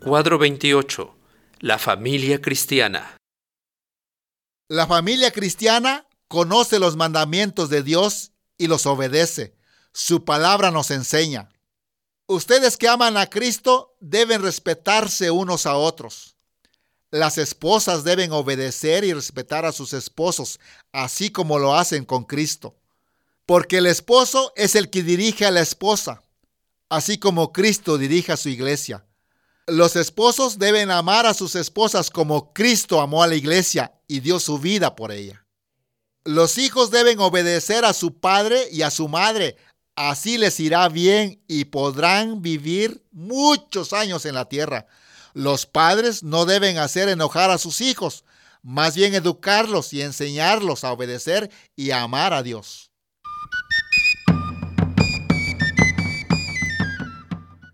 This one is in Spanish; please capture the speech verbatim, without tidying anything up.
Cuadro veintiocho. La familia cristiana. La familia cristiana conoce los mandamientos de Dios y los obedece. Su palabra nos enseña. Ustedes que aman a Cristo deben respetarse unos a otros. Las esposas deben obedecer y respetar a sus esposos, así como lo hacen con Cristo. Porque el esposo es el que dirige a la esposa, así como Cristo dirige a su iglesia. Los esposos deben amar a sus esposas como Cristo amó a la iglesia y dio su vida por ella. Los hijos deben obedecer a su padre y a su madre. Así les irá bien y podrán vivir muchos años en la tierra. Los padres no deben hacer enojar a sus hijos, más bien educarlos y enseñarlos a obedecer y a amar a Dios.